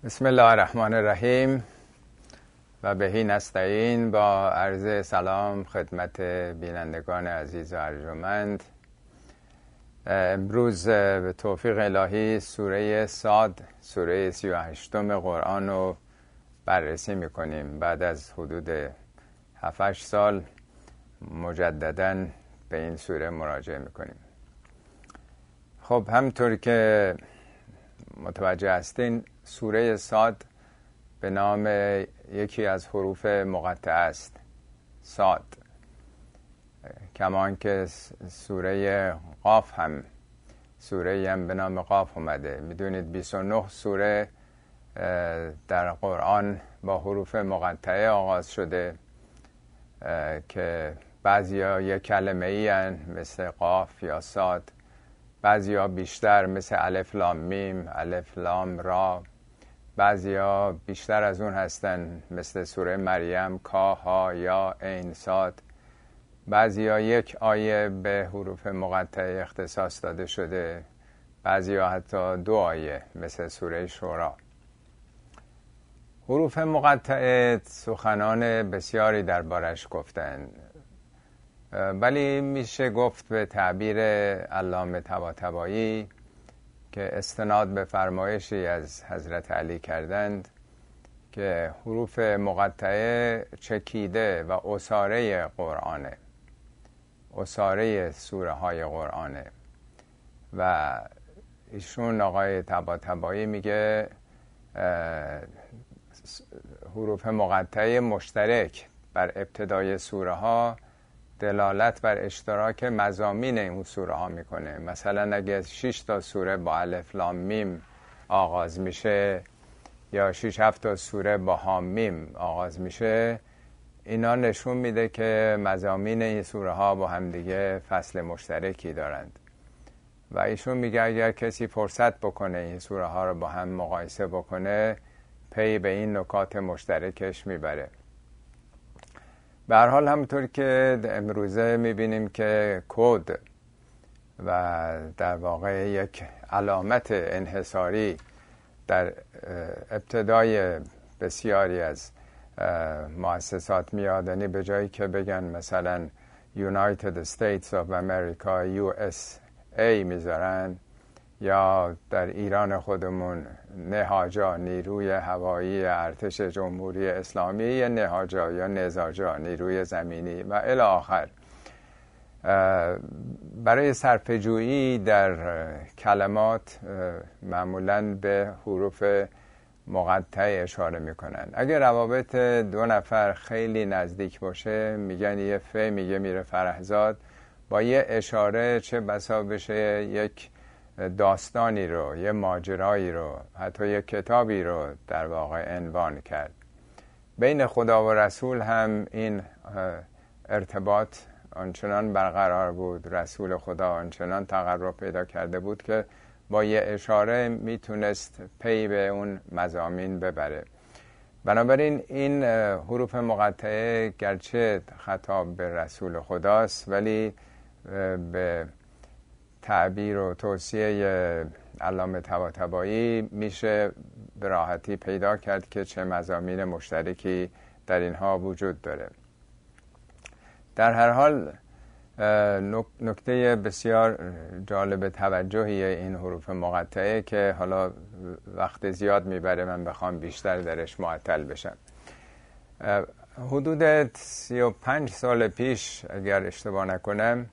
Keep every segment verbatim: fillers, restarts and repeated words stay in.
بسم الله الرحمن الرحیم و بهی نستعین. با عرض سلام خدمت بینندگان عزیز و ارجمند. امروز به توفیق الهی سوره صاد، سوره سی و هشتم قرآن رو بررسی میکنیم. بعد از حدود هفت هشت سال مجدداً به این سوره مراجعه میکنیم. خب همطور که متوجه هستین، سوره صاد به نام یکی از حروف مقطعه است، صاد. کمان که سوره قاف هم سوره هم به نام قاف اومده. میدونید بیست و نه سوره در قرآن با حروف مقطعه آغاز شده که بعضیا یک کلمه ای هن مثل قاف یا صاد، بعضیا بیشتر مثل الف لام میم، الف لام را، بعضیا بیشتر از اون هستن مثل سوره مریم، کا ها یا عین صاد، بعضیا یک آیه به حروف مقطعه اختصاص داده شده، بعضیا حتی دو آیه مثل سوره شورا. حروف مقطعه سخنان بسیاری دربارش گفتن، ولی میشه گفت به تعبیر علامه طباطبایی که استناد به فرمایشی از حضرت علی کردند که حروف مقطعه چکیده و اساره قرآنه، اساره سوره های قرآنه. و ایشون آقای طباطبایی میگه حروف مقطعه مشترک بر ابتدای سوره ها دلالت بر اشتراک مضامین این سوره ها میکنه. مثلا اگه شش تا سوره با الف لام میم آغاز میشه یا شش هفت تا سوره با هام میم آغاز میشه، اینا نشون میده که مضامین این سوره ها با همدیگه فصل مشترکی دارند. و ایشون میگه اگر کسی فرصت بکنه این سوره ها رو با هم مقایسه بکنه، پی به این نکات مشترکش میبره. به هر حال همونطور که امروزه میبینیم که کد و در واقع یک علامت انحصاری در ابتدای بسیاری از مؤسسات میاد، یعنی به جایی که بگن مثلا United States of America یو اس ای میذارن، یا در ایران خودمون نهاجا نیروی هوایی ارتش جمهوری اسلامی، یا نهاجا یا نزاجا نیروی زمینی و الی آخر. برای صرفه‌جویی در کلمات معمولاً به حروف مقطعه اشاره میکنن. اگر روابط دو نفر خیلی نزدیک باشه، میگن یه ف میگه میره فرهزاد، با یه اشاره چه بسا بشه یک داستانی رو، یه ماجرایی رو، حتی یه کتابی رو در واقع عنوان کرد. بین خدا و رسول هم این ارتباط آنچنان برقرار بود، رسول خدا آنچنان تقرب پیدا کرده بود که با یه اشاره میتونست پی به اون مضامین ببره. بنابراین این حروف مقطعه گرچه خطاب به رسول خداست، ولی به تعبیر و توصیه علامه طباطبایی میشه به راحتی پیدا کرد که چه مضامین مشترکی در اینها وجود داره. در هر حال نکته بسیار جالب توجهی این حروف مقطعه که حالا وقت زیاد میبره من بخوام بیشتر درش معطل بشم. حدود سی و پنج سال پیش اگر اشتباه نکنم،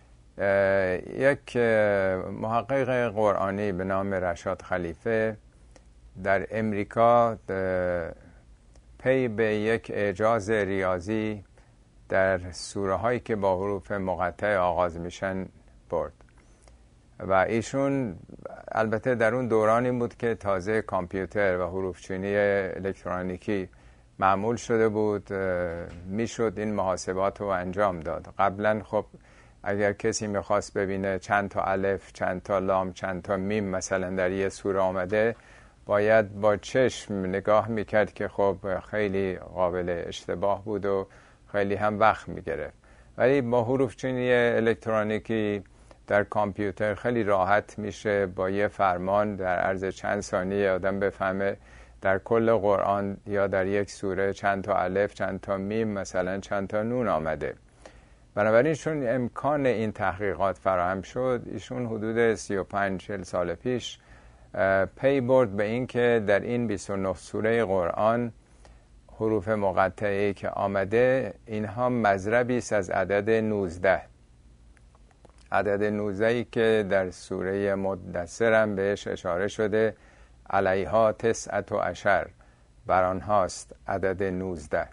یک محقق قرآنی به نام رشاد خلیفه در امریکا پی به یک اعجاز ریاضی در سوره هایی که با حروف مقطعه آغاز میشن برد. و ایشون البته در اون دورانی بود که تازه کامپیوتر و حروفچینی الکترونیکی معمول شده بود، میشد این محاسبات رو انجام داد. قبلا خب اگر کسی میخواست ببینه چند تا الف، چند تا لام، چند تا میم مثلا در یه سوره آمده، باید با چشم نگاه میکرد که خب خیلی قابل اشتباه بود و خیلی هم وقت میگرفت. ولی با حروفچینی الکترونیکی در کامپیوتر خیلی راحت میشه با یه فرمان در عرض چند ثانیه آدم بفهمه در کل قرآن یا در یک سوره چند تا الف، چند تا میم، مثلا چند تا نون آمده. بنابراین چون امکان این تحقیقات فراهم شد، ایشون حدود سی و پنج چهل سال پیش پی برد به این که در این بیست و نه سوره قرآن حروف مقطعی که آمده اینها مضربی است از عدد نوزده. عدد نوزده که در سوره مدثر هم بهش اشاره شده، علیها تسعة و عشر، بر آنهاست عدد نوزده.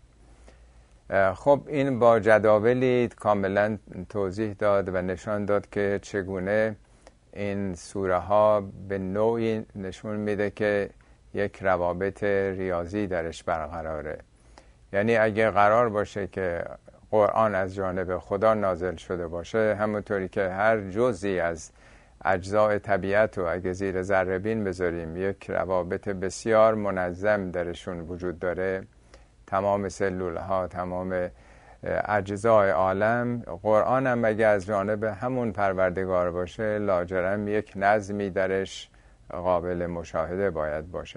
خب این با جداولی کاملا توضیح داد و نشان داد که چگونه این سوره ها به نوعی نشون میده که یک روابط ریاضی درش برقراره. یعنی اگه قرار باشه که قرآن از جانب خدا نازل شده باشه، همونطوری که هر جزئی از اجزای طبیعت رو اگه زیر ذره بین بذاریم یک روابط بسیار منظم درشون وجود داره، تمام سلول ها، تمام اجزای عالم، قرآن هم اگه از جانب همون پروردگار باشه لاجرم یک نظمی درش قابل مشاهده باید باشه.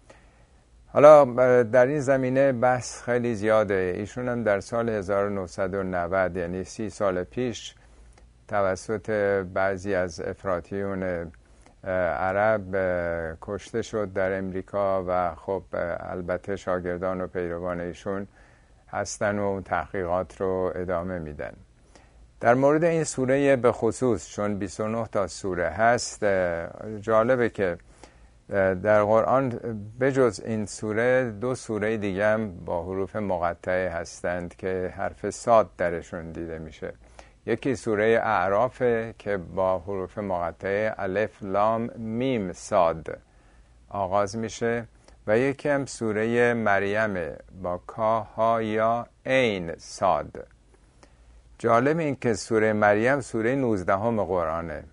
حالا در این زمینه بحث خیلی زیاده. ایشون هم در سال هزار و نهصد و نود، یعنی سی سال پیش، توسط بعضی از افراطیون عرب کشته شد در امریکا و خب البته شاگردان و پیروان ایشون هستن و تحقیقات رو ادامه میدن. در مورد این سوره به خصوص، چون بیست و نه تا سوره هست، جالبه که در قرآن بجز این سوره دو سوره دیگه هم با حروف مقطعه هستند که حرف صاد درشون دیده میشه. یکی سوره اعراف که با حروف مقطعه الف لام میم صاد آغاز میشه و یکی هم سوره مریم با کا ها یا عین صاد. جالب این که سوره مریم سوره نوزده هم قرآنه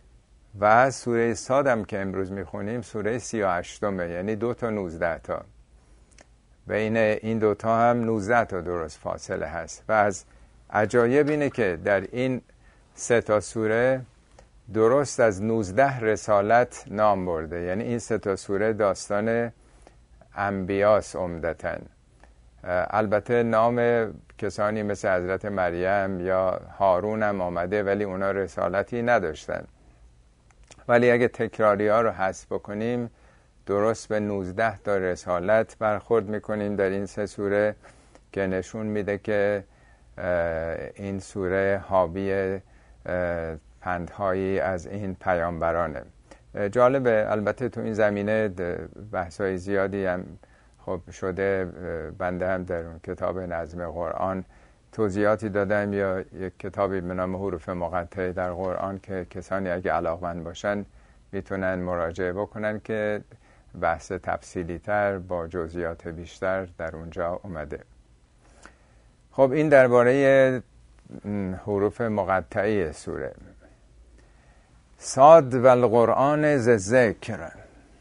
و سوره صاد هم که امروز میخونیم سوره سی و هشتمه، یعنی دو تا نوزده تا. بین این دوتا هم نوزده تا درست فاصله هست و از عجایب اینه که در این سه تا سوره درست از نوزده رسالت نام برده. یعنی این سه تا سوره داستان انبیاس عمدتاً. البته نام کسانی مثل حضرت مریم یا هارون هم آمده ولی اونا رسالتی نداشتن. ولی اگه تکراری ها رو حذف بکنیم درست به نوزده تا رسالت برخورد میکنیم در این سه سوره که نشون میده که این سوره حاوی پندهایی از این پیامبرانه. جالبه، البته تو این زمینه بحثای زیادی هم خب شده. بنده هم در اون کتاب نظم قرآن توضیحاتی دادم، یا یک کتابی به نام حروف مقطعه در قرآن که کسانی اگه علاقمند باشن میتونن مراجعه بکنن که بحث تفصیلی تر با جزئیات بیشتر در اونجا اومده. خب این درباره حروف مقطعه سوره. صاد و القرآن ذی ذکر.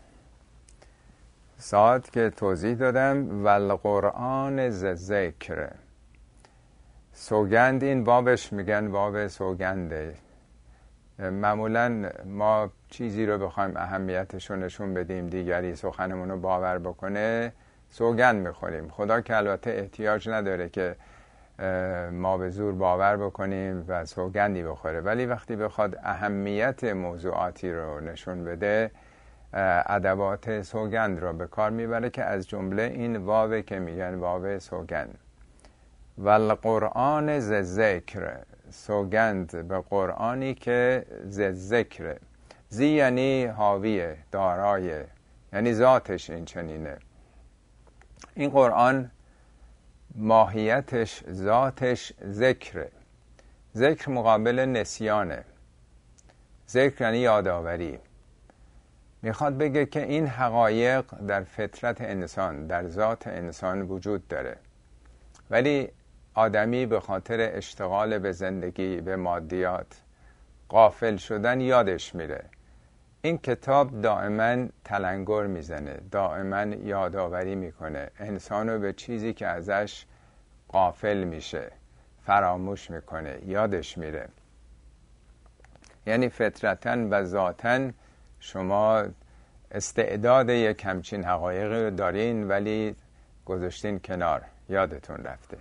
صاد که توضیح دادم، و القرآن ذی ذکر. سوگند، این بابش میگن باب سوگنده. معمولا ما چیزی رو بخوایم اهمیتش رو نشون بدیم دیگری سخنمون رو باور بکنه سوگند میخوریم. خدا که البته احتیاج نداره که ما به زور باور بکنیم و سوگندی بخوره، ولی وقتی بخواد اهمیت موضوعاتی رو نشون بده ادوات سوگند رو به کار میبره که از جمله این واو که میگن واو سوگند. و القرآن ذی ذکر، سوگند به قرآنی که ذی ذکر. ذی یعنی حاویه، دارایه، یعنی ذاتش این چنینه. این قرآن ماهیتش، ذاتش ذکره. ذکر مقابل نسیانه. ذکر یعنی یادآوری. میخواد بگه که این حقایق در فطرت انسان، در ذات انسان وجود داره، ولی آدمی به خاطر اشتغال به زندگی، به مادیات، غافل شدن یادش میره. این کتاب دائما تلنگر میزنه، دائما یادآوری میکنه انسانو به چیزی که ازش غافل میشه، فراموش میکنه، یادش میره. یعنی فطرتاً و ذاتاً شما استعداد یک همچین حقایقی رو دارین ولی گذاشتین کنار، یادتون رفته.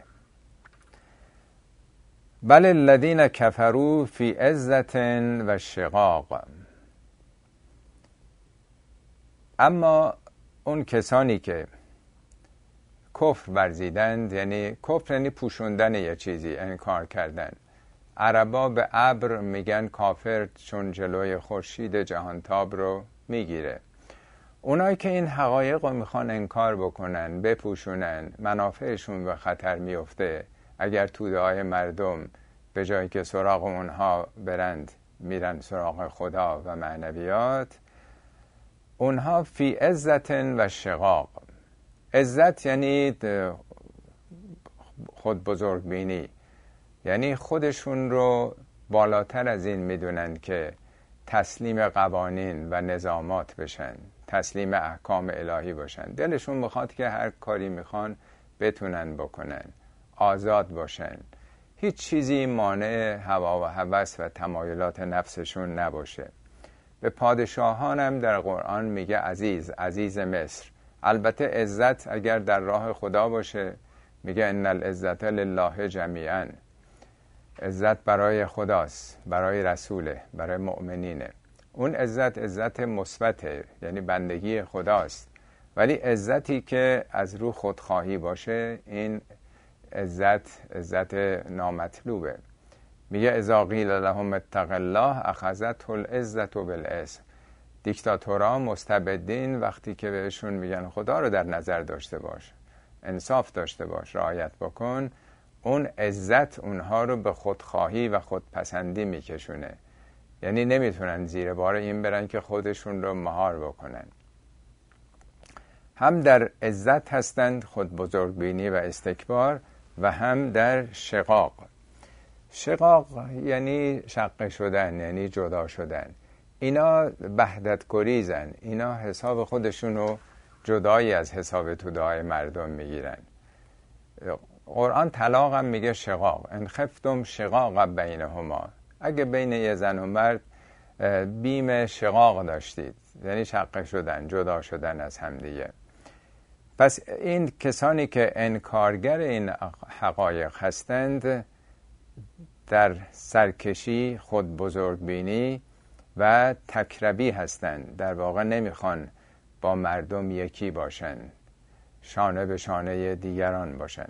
بل الذین کفروا فی عزة و شقاق. اما اون کسانی که کفر ورزیدند، یعنی کفر یعنی پوشوندن یه چیزی، انکار کردن. عربا به ابر میگن کافر چون جلوی خورشید جهانتاب رو میگیره. اونایی که این حقایق رو میخوان انکار بکنن، بپوشونن، منافعشون به خطر میفته. اگر توده های مردم به جایی که سراغ اونها برند میرن سراغ خدا و معنویات، اونها فی عزت و شقاق. عزت یعنی خود بزرگ بینی، یعنی خودشون رو بالاتر از این میدونن که تسلیم قوانین و نظامات بشن، تسلیم احکام الهی باشن. دلشون میخواد که هر کاری میخوان بتونن بکنن، آزاد باشن، هیچ چیزی مانع هوا و هوس و تمایلات نفسشون نباشه. به پادشاهان هم در قرآن میگه عزیز، عزیز مصر. البته عزت اگر در راه خدا باشه میگه ان العزت لله جمیعا. عزت برای خداست، برای رسوله، برای مؤمنینه. اون عزت عزت مثبته، یعنی بندگی خداست. ولی عزتی که از رو خودخواهی باشه، این عزت عزت نامطلوبه. میگه اذا قیل لهم اتق الله اخذته العزة بالاسم. دیکتاتورها، مستبدین، وقتی که بهشون میگن خدا رو در نظر داشته باش، انصاف داشته باش، رعایت بکن، اون عزت اونها رو به خودخواهی و خودپسندی میکشونه. یعنی نمیتونن زیر بار این برن که خودشون رو مهار بکنن. هم در عزت هستند، خود بزرگبینی و استکبار، و هم در شقاق. شقاق یعنی شقه شدن، یعنی جدا شدن. اینا وحدت گریزن، اینا حساب خودشون رو جدایی از حساب توده‌های مردم میگیرن. قرآن طلاق هم میگه شقاق، ان خفتم شقاق بینهما. اگه بین یه زن و مرد بیم شقاق داشتید، یعنی شقه شدن، جدا شدن از همدیگه. پس این کسانی که انکارگر این حقایق هستند در سرکشی، خود بزرگبینی و تکربی هستند. در واقع نمیخوان با مردم یکی باشن، شانه به شانه دیگران باشن.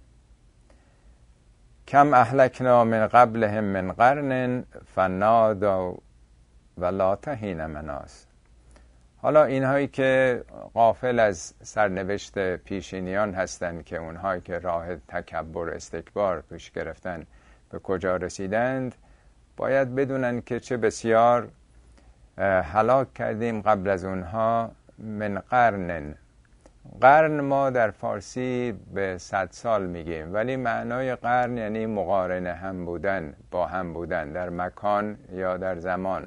کم اهلکنا من قبلهم من قرن فنادوا ولا حین مناص. حالا اینهایی که غافل از سرنوشت پیشینیان هستند که اونهایی که راه تکبر استکبار پیش گرفتن به کجا رسیدند، باید بدونن که چه بسیار هلاک کردیم قبل از اونها من قرن. قرن ما در فارسی به صد سال میگیم، ولی معنای قرن یعنی مقارنه هم بودن، با هم بودن در مکان یا در زمان.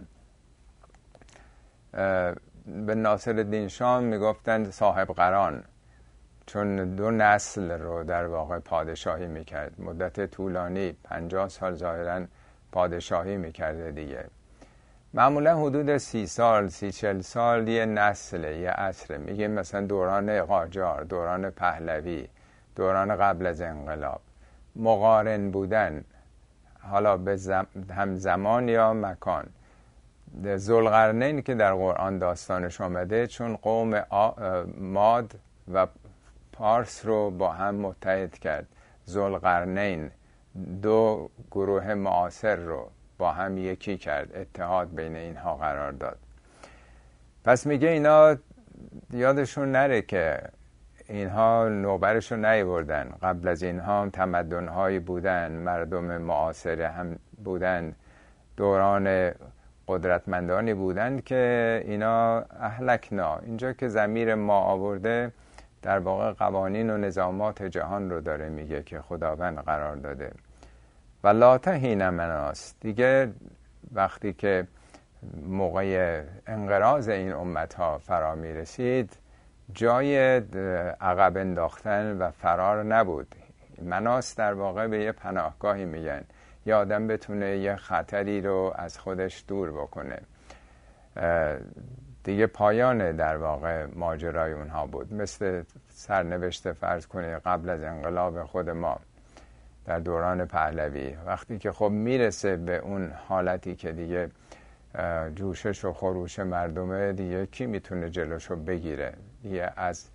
به ناصرالدین شاه میگفتند صاحب قران، چون دو نسل رو در واقع پادشاهی میکرد، مدت طولانی، پنجاه سال ظاهراً پادشاهی میکرده دیگه. معمولا حدود سی سال، سی چل سال یه نسله، یه عصره. میگیم مثلا دوران قاجار، دوران پهلوی، دوران قبل از انقلاب. مقارن بودن، حالا به زم... هم زمان یا مکان. ذوالقرنین که در قرآن داستانش آمده، چون قوم آ... ماد و پارس رو با هم متحد کرد. ذوالقرنین دو گروه معاصر رو با هم یکی کرد، اتحاد بین اینها قرار داد. پس میگه اینا یادشون نره که اینها نوبرشو نیاوردن. قبل از اینها هم تمدن‌هایی بودن، مردم معاصر هم بودن، دوران قدرتمندانی بودند که اینا اهلکنا. اینجا که ضمیر ما آورده در واقع قوانین و نظامات جهان رو داره میگه که خداوند قرار داده. و لا حین مناص، دیگه وقتی که موقع انقراض این امت ها فرا می رسید، جای عقب انداختن و فرار نبود. مناص در واقع به یه پناهگاهی میگن، یه آدم بتونه یه خطری رو از خودش دور بکنه. دیگه پایان در واقع ماجرای اونها بود. مثل سرنوشت فرض کنید قبل از انقلاب خود ما در دوران پهلوی، وقتی که خب میرسه به اون حالتی که دیگه جوشش و خروش مردمه، دیگه کی میتونه جلوشو بگیره؟ دیگه از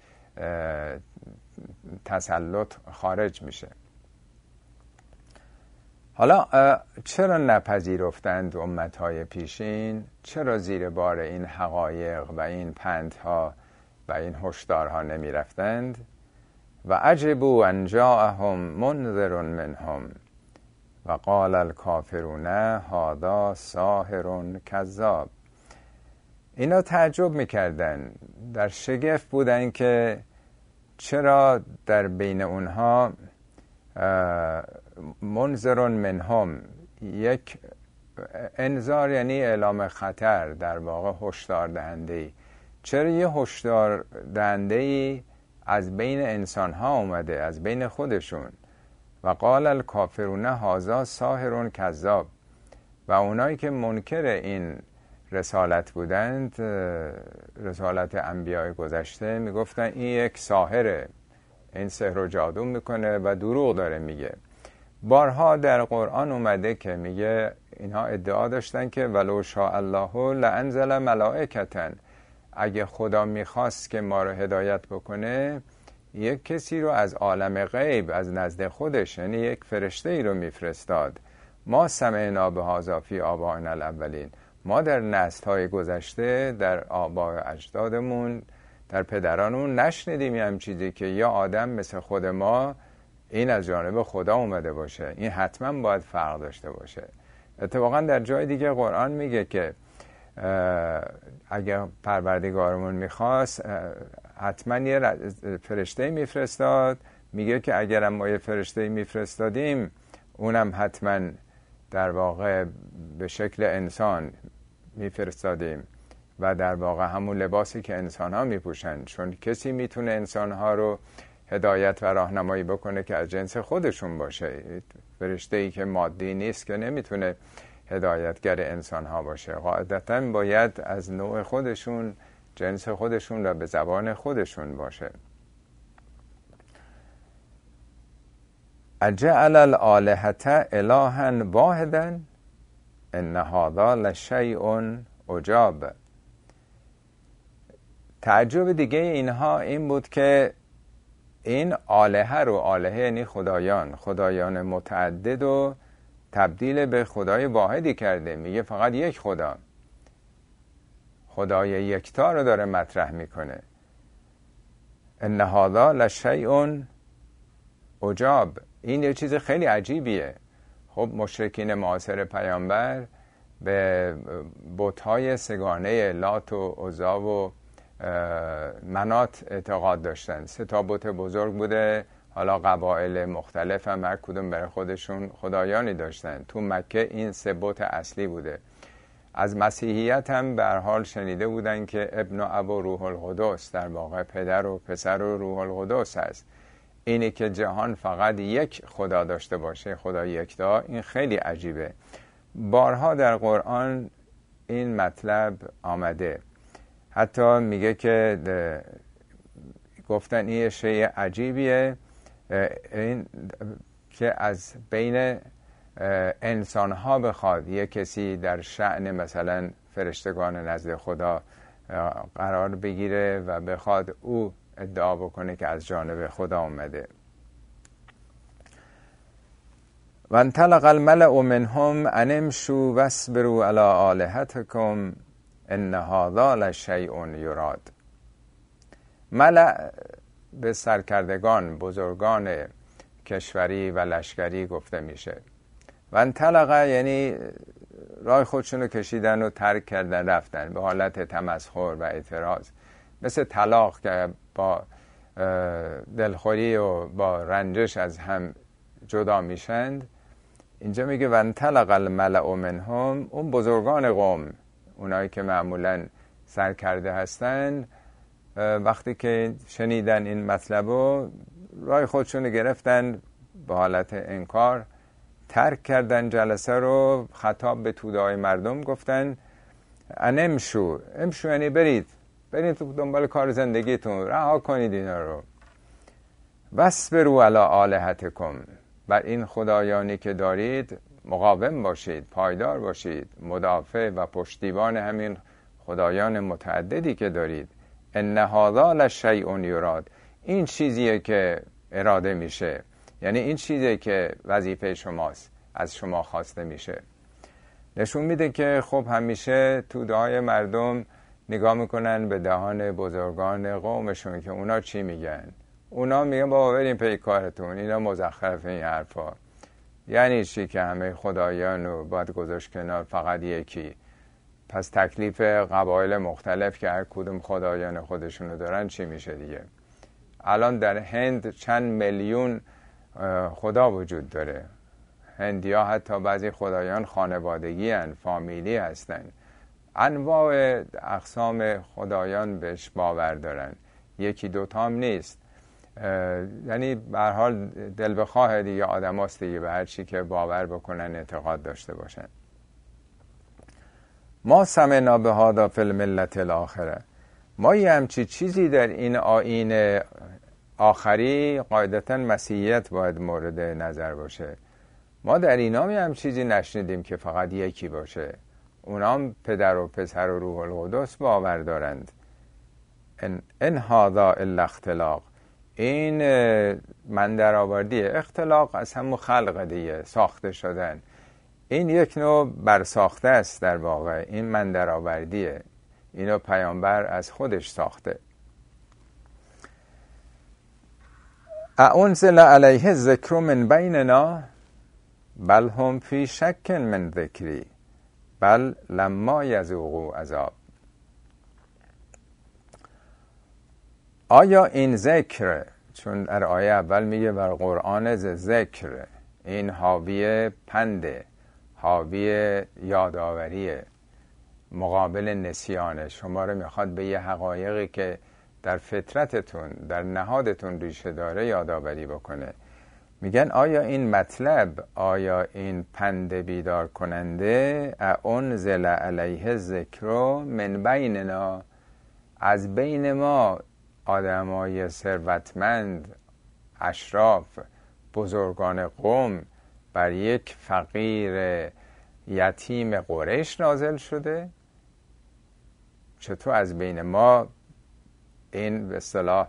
تسلط خارج میشه. حالا چرا نپذیرفتند امتهای پیشین؟ چرا زیر بار این حقایق و این پندها و این هشدارها نمی رفتند؟ و عجبوا ان جاءهم منذر منهم و قال الکافرون هذا ساحر کذاب. اینا تعجب میکردن، در شگفت بودن که چرا در بین اونها منذر منهم، یک انذار یعنی اعلام خطر، در واقع هشدار دهنده‌ای، چرا یه هشدار دهنده‌ای از بین انسان ها اومده، از بین خودشون. و قال الکافرون هذا ساحر کذاب، و اونایی که منکر این رسالت بودند، رسالت انبیاء گذشته، میگفتن این یک ساحره، این سحر و جادو میکنه و دروغ داره میگه. بارها در قرآن اومده که میگه اینها ادعا داشتن که ولو شاء الله لانزل ملائکةً، اگه خدا میخواست که ما رو هدایت بکنه، یک کسی رو از عالم غیب، از نزد خودش، یعنی یک فرشته ای رو میفرستاد. ما سمعنا بهذا فی آبائنا الاولین، ما در نسل‌های گذشته، در آباء اجدادمون، در پدرانمون نشنیدیم یه هم چیزی که یا آدم مثل خود ما این از جانب خدا اومده باشه. این حتما باید فرق داشته باشه. اتفاقا در جای دیگه قرآن میگه که اگر پروردگارمون میخواست حتما یه فرشته میفرستاد. میگه که اگرم ما یه فرشته میفرستادیم، اونم حتما در واقع به شکل انسان میفرستادیم و در واقع همون لباسی که انسان ها میپوشن، چون کسی میتونه انسان ها رو هدایت و راهنمایی بکنه که از جنس خودشون باشه. فرشته ای که مادی نیست که نمیتونه هدایتگر انسان ها باشه. قاعدتا باید از نوع خودشون، جنس خودشون و به زبان خودشون باشه. اجعل الآلهة الها واحدا ان هذا لشیء عجاب. تعجب دیگه اینها این بود که این آلهه رو، آلهه یعنی خدایان، خدایان متعدد و تبدیل به خدای واحدی کرده. میگه فقط یک خدا، خدای یکتا رو داره مطرح میکنه. ان هذا لشیء عجاب، این یه چیز خیلی عجیبیه. خب مشرکین معاصر پیامبر به بت‌های سگانه لات و عزی و منات اعتقاد داشتن. سه تا بت بزرگ بوده، حالا قبایل مختلف هم هر کدوم برای خودشون خدایانی داشتن. تو مکه این سه بت اصلی بوده. از مسیحیت هم به هر حال شنیده بودن که ابن و ابو روح القدس، در واقع پدر و پسر و روح القدس هست. اینی که جهان فقط یک خدا داشته باشه، خدا یکتا، این خیلی عجیبه. بارها در قرآن این مطلب آمده. حتی میگه که گفتن این شیء عجیبیه، این که از بین انسان ها بخواد یک کسی در شأن مثلا فرشتگان نزد خدا قرار بگیره و بخواد او ادعا بکنه که از جانب خدا اومده. و انطلق الملأ منهم ان امشوا واصبروا علی آلهتکم ان هذا لشیء یراد. ملأ به سرکردگان، بزرگان کشوری و لشکری گفته میشه. و انطلق یعنی راه خودشونو کشیدن و ترک کردن، رفتن به حالت تمسخر و اعتراض، مثل طلاق که با دلخوری و با رنجش از هم جدا میشند. اینجا میگه و انطلق الملأ منهم، اون بزرگان قوم، اونایی که معمولا سرکرده هستن، وقتی که شنیدن این مطلبو راه خودشونو گرفتن، به حالت انکار ترک کردن جلسه رو. خطاب به توده‌های مردم گفتن انمشو، امشو یعنی برید برید تو دنبال کار زندگیتون، رها کنید اینا رو. واصبروا علی آلهتکم، بر این خدایانی که دارید مقاوم باشید، پایدار باشید، مدافع و پشتیبان همین خدایان متعددی که دارید. ان هذا لشیء یراد، این چیزیه که اراده میشه، یعنی این چیزیه که وظیفه شماست، از شما خواسته میشه. نشون میده که خب همیشه تو دعای مردم نگاه میکنن به دهان بزرگان قومشون که اونا چی میگن. اونا میگن بابا بریم پی کارتون، اینا مزخرف این حرفا. یعنی چی که همه خدایان رو باید گذاشت کنار، فقط یکی؟ پس تکلیف قبایل مختلف که هر کدوم خدایان خودشونو دارن چی میشه دیگه؟ الان در هند چند میلیون خدا وجود داره. هندیا حتی بعضی خدایان خانوادگی هن، فامیلی هستن. انواع اقسام خدایان بهش باور دارن، یکی دوتا هم نیست. یعنی به هر حال دل بخواه دیگه آدم هاست دیگه، به هر چی که باور بکنن، اعتقاد داشته باشن. ما سمعنا بهذا فی الملة الاخره، ما یه همچی چیزی در این آیین آخری، قاعدتا مسیحیت باید مورد نظر باشه، ما در اینا می هم چیزی نشنیدیم که فقط یکی باشه. اونام پدر و پسر و روح القدس باور دارند. ان, ان هذا الا اختلاق، این من در آوردیه. اختلاق از همون خلق دیگه، ساخته شدن. این یک نوع برساخته است در واقع، این من در آوردیه، اینو پیامبر از خودش ساخته. اانزل علیه الذکر من بیننا بل هم فی شک من ذکری بل لما یذوقوا عذاب. آیا این ذکر، چون در آیه اول میگه بر قرآن ز ذکر، این حاوی پنده، حاوی یادآوریه، مقابل نسیانه، شما رو میخواد به یه حقایقی که در فطرتتون، در نهادتون ریشه داره یادآوری بکنه. میگن آیا این مطلب، آیا این پند بیدار کننده، انزل علیه ذکر من بیننا، از بین ما آدمای ثروتمند، اشراف، بزرگان قوم، بر یک فقیر یتیم قریش نازل شده؟ چطور از بین ما این به اصطلاح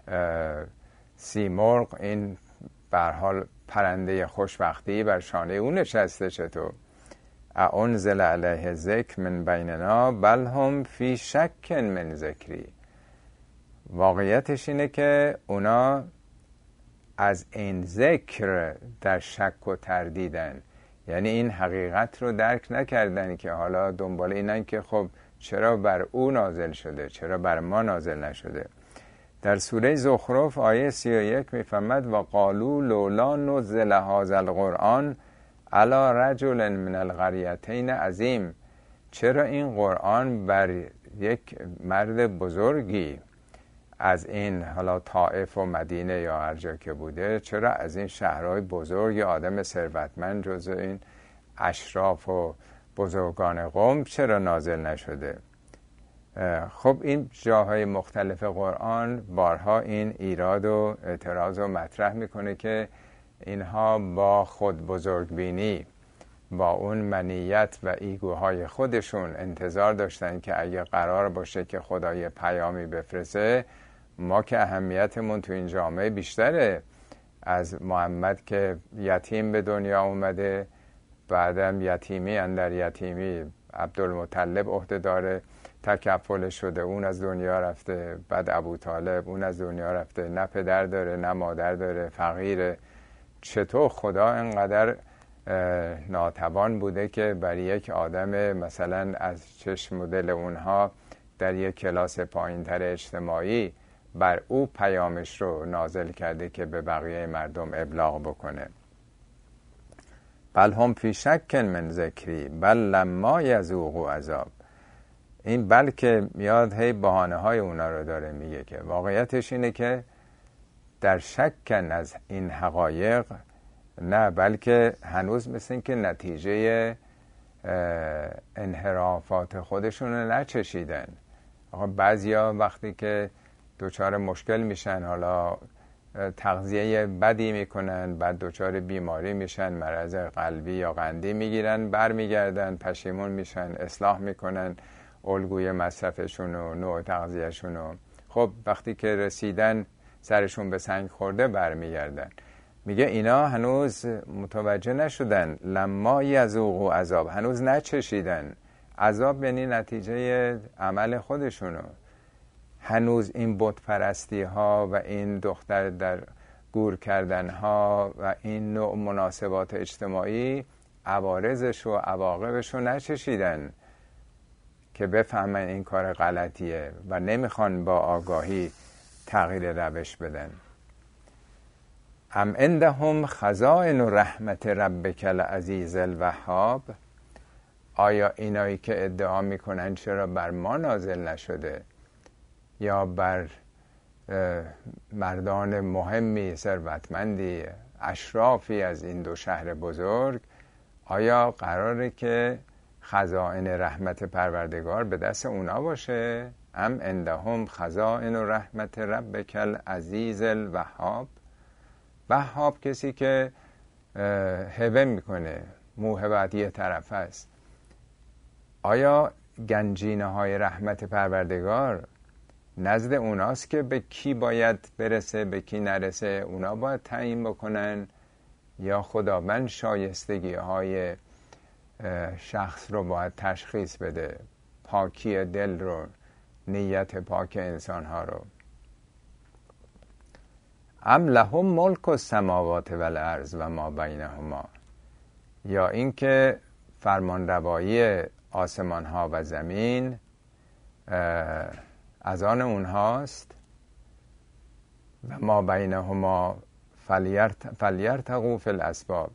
سیمرغ، این به هر حال پرنده خوشبختی بر شانه اون نشسته؟ چطور؟ انزل علیه ذکر من بیننا بل هم فی شک من ذکری. واقعیتش اینه که اونا از این ذکر در شک و تردیدن، یعنی این حقیقت رو درک نکردن که حالا دنبال اینن که خب چرا بر او نازل شده، چرا بر ما نازل نشده. در سوره زخرف آیه سی و یک میفرماد و قالوا لولا نزل هذا القرآن علی رجل من القریتین عظیم، چرا این قرآن بر یک مرد بزرگی از این، حالا طائف و مدینه یا هر جا که بوده، چرا از این شهرهای بزرگ آدم ثروتمند جزو این اشراف و بزرگان قوم چرا نازل نشده؟ خب این جاهای مختلف قرآن بارها این ایراد و اعتراض و مطرح میکنه که اینها با خود بزرگبینی، با اون منیت و ایگوهای خودشون انتظار داشتن که اگه قرار باشه که خدای پیامی بفرسته، ما که اهمیتمون تو این جامعه بیشتره از محمد که یتیم به دنیا اومده، بعدم یتیمی اندر یتیمی، عبدالمطلب عهدهدار تکفل شده، اون از دنیا رفته، بعد ابو طالب اون از دنیا رفته، نه پدر داره نه مادر داره، فقیره. چطور خدا اینقدر ناتوان بوده که برای یک آدم مثلا از چشم و دل اونها در یک کلاس پایینتر اجتماعی بر او پیامش رو نازل کرده که به بقیه مردم ابلاغ بکنه. بل هم فی شک من ذکری بل لما یذوقوا عذاب. این بلکه میاد هی بهانه های اونا رو داره میگه که واقعیتش اینه که در شکن از این حقایق، نه بلکه هنوز مثل این که نتیجه انحرافات خودشون رو نچشیدن. آقا بعضیا وقتی که دچار مشکل میشن، حالا تغذیه بدی میکنن، بعد دچار بیماری میشن، مرض قلبی یا قندی میگیرن، برمیگردن پشیمون میشن، اصلاح میکنن الگوی مصرفشون و نوع تغذیهشون رو. خب وقتی که رسیدن سرشون به سنگ خورده برمیگردن. میگه اینا هنوز متوجه نشدن، لما یذوقوا عذاب، هنوز نچشیدن عذاب، یعنی نتیجه عمل خودشونو. هنوز این بت پرستی ها و این دختر در گور کردن ها و این نوع مناسبات اجتماعی عوارضش و عواقبش رو نچشیدن که بفهمن این کار غلطیه و نمیخوان با آگاهی تغییر روش بدن. ام عندهم خزائن رحمت ربک العزیز الوهاب، آیا اینایی که ادعا میکنن چرا بر ما نازل نشده یا بر مردان مهمی ثروتمندی اشرافی از این دو شهر بزرگ، آیا قراره که خزائن رحمت پروردگار به دست اونا باشه؟ ام عندهم خزائن رحمت ربک العزیز الوهاب. وهاب کسی که هبه میکنه، موهبت یه طرف است. آیا گنجینه های رحمت پروردگار نزد اوناست که به کی باید برسه به کی نرسه اونا باید تعیین بکنن، یا خداوند شایستگی های شخص رو باید تشخیص بده، پاکی دل رو، نیت پاک انسان ها رو؟ ام لهم ملک السماوات والارض و ما بینهما، یا اینکه فرمان روایی آسمان ها و زمین از آن اونهاست، و ما بینهما فلیرتقوا فی الاسباب.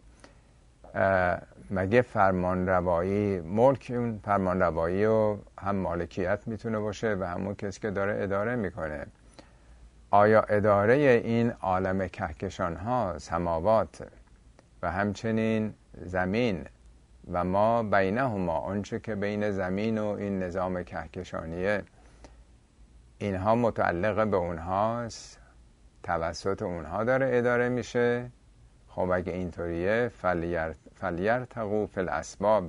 مگه فرمان روایی، ملک اون فرمان روایی و هم مالکیت میتونه باشه و همون کسی که داره اداره میکنه. آیا اداره این عالم کهکشان ها، سماوات و همچنین زمین و ما بینهما، آنچه که بین زمین و این نظام کهکشانیه، اینها متعلق به اونهاست، توسط اونها داره اداره میشه؟ خب اگه اینطوریه فلیرتقوا فی الاسباب،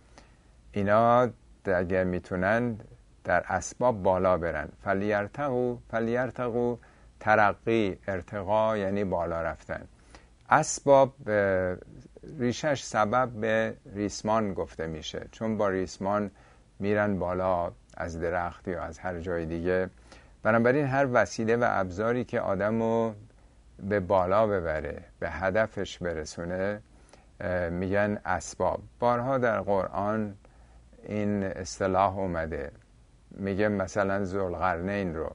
اینا اگه میتونن در اسباب بالا برن. فلیرتقوا فلیرتقوا ترقی، ارتقا یعنی بالا رفتن. اسباب ریشش سبب به ریسمان گفته میشه، چون با ریسمان میرن بالا از درخت یا از هر جای دیگه. بنابراین هر وسیله و ابزاری که آدمو به بالا ببره، به هدفش برسونه، میگن اسباب. بارها در قرآن این اصطلاح اومده. میگه مثلا ذوالقرنین رو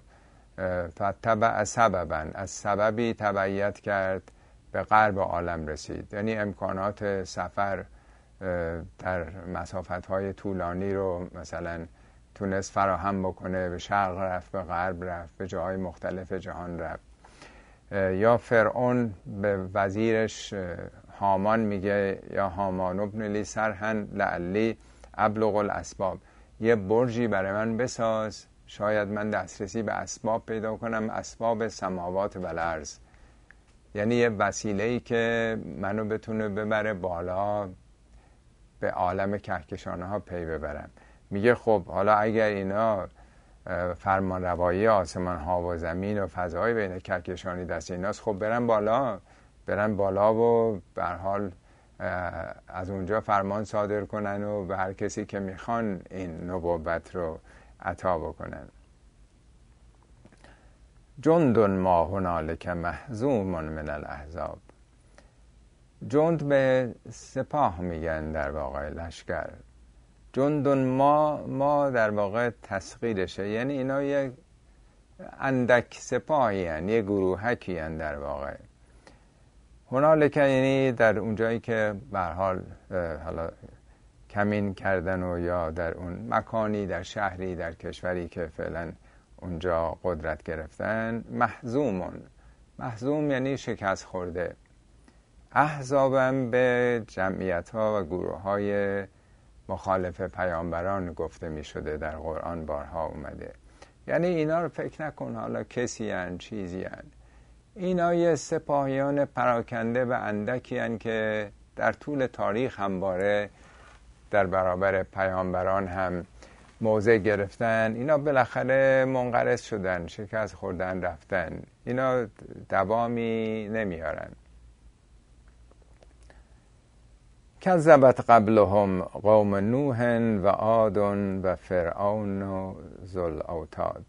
فتبع سببا، از سببی تبعیت کرد به غرب عالم رسید، یعنی امکانات سفر در مسافت‌های طولانی رو مثلا تونست فراهم بکنه، به شرق رفت، به غرب رفت، به جاهای مختلف جهان رفت. یا فرعون به وزیرش هامان میگه یا هامان ابن لی صرحا لعلی ابلغ الاسباب، یه برجی برای من بساز شاید من دسترسی به اسباب پیدا کنم، اسباب سماوات و الارض، یعنی یه وسیله‌ای که منو بتونه ببره بالا، به عالم کهکشانه ها پی ببرم. میگه خب حالا اگر اینا فرمان روایی آسمان ها و زمین و فضای بین کهکشانی دست ایناست، خب برن بالا، برن بالا و به هر حال از اونجا فرمان صادر کنن و به هر کسی که میخوان این نبوت رو عطا بکنن. جند ما هنالک مهزوم من الاحزاب. جند به سپاه میگن، در واقع لشکر. جند ما ما در واقع تسخیرشه، یعنی اینا یک اندک سپاهی هن، یک گروهکی هن در واقع. هنالک یعنی در اونجایی که به هر حال حالا کمین کردن و یا در اون مکانی، در شهری، در کشوری که فعلا اونجا قدرت گرفتن. محزومون، محزوم یعنی شکست خورده. احزابم به جمعیت ها و گروه های مخالف پیامبران گفته می شده در قرآن بارها اومده. یعنی اینا رو فکر نکن حالا کسی هن چیزی هن. اینا یه سپاهیان پراکنده و اندکی هن که در طول تاریخ همواره در برابر پیامبران هم موضع گرفتن. اینا بالاخره منقرض شدن، شکست خوردن، رفتن. اینا دوامی نمیارن. کذبت قبلهم قوم نوح و عاد و فرعون و ذوالأوتاد.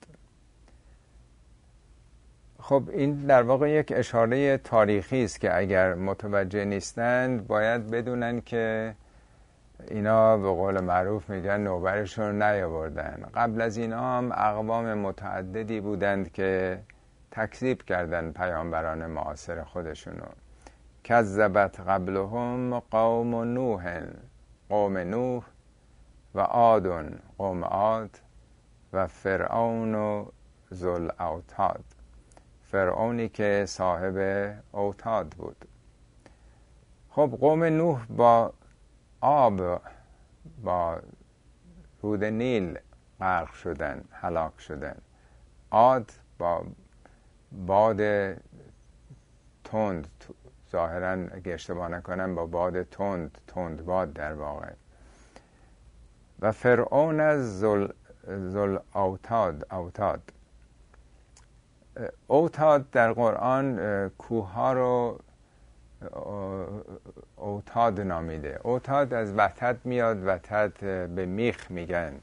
خب این در واقع یک اشاره تاریخی است که اگر متوجه نیستند باید بدونن که اینا به قول معروف میگن نوبرشون نیاوردن. قبل از اینا هم اقوام متعددی بودند که تکذیب کردن پیامبران معاصر خودشونو. کذبت قبلهم قوم نوح، قوم نوح، و عاد، قوم عاد، و فرعون و ذوالأوتاد، فرعونی که صاحب اوتاد بود. خب قوم نوح با آب، با رود نیل غرق شدن، هلاک شدن. عاد با باد تند، ظاهراً اگه اشتباه نکنم با باد تند، تند باد در واقع. و فرعون از ذوالأوتاد، اوتاد. اوتاد در قرآن کوه ها رو اوتاد نامیده. اوتاد از وتد میاد، وتد به میخ میگن.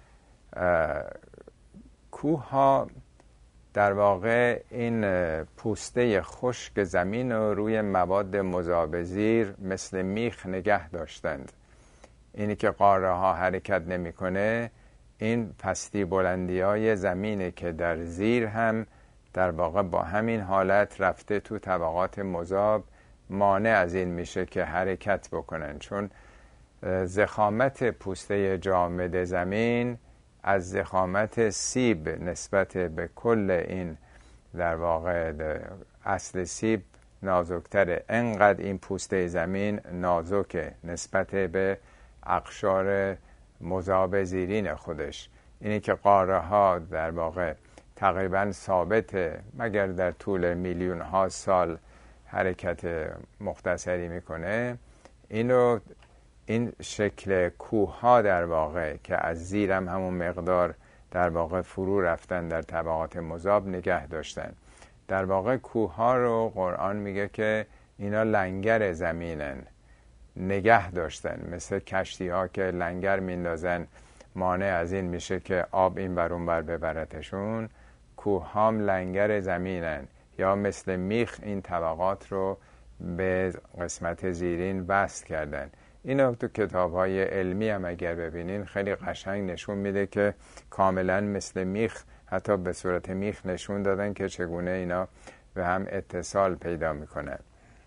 کوه ها در واقع این پوسته خشک زمین رو روی مواد مذاب زیر مثل میخ نگه داشتند. اینی که قاره ها حرکت نمیکنه، این پستی بلندی های زمینه که در زیر هم در واقع با همین حالت رفته تو طبقات مذاب، مانع از این میشه که حرکت بکنن. چون ضخامت پوسته جامد زمین از ضخامت سیب نسبت به کل این در واقع اصل سیب نازکتره. انقدر این پوسته زمین نازکه نسبت به اقشار مذاب زیرین خودش. اینی که قاره ها در واقع تقریبا ثابته، مگر در طول میلیون ها سال حرکت مختصری میکنه. اینو این شکل کوه ها در واقع که از زیرم همون مقدار در واقع فرو رفتن در طبقات مذاب نگه داشتن. در واقع کوه ها رو قرآن میگه که اینا لنگر زمینن، نگه داشتن. مثل کشتی ها که لنگر میندازن، مانع از این میشه که آب این بر اون بر ببرتشون. کوه هم لنگر زمینن، یا مثل میخ این طبقات رو به قسمت زیرین وصل کردن. اینا تو کتاب های علمی هم اگر ببینین خیلی قشنگ نشون میده که کاملا مثل میخ، حتی به صورت میخ نشون دادن که چگونه اینا به هم اتصال پیدا میکنن.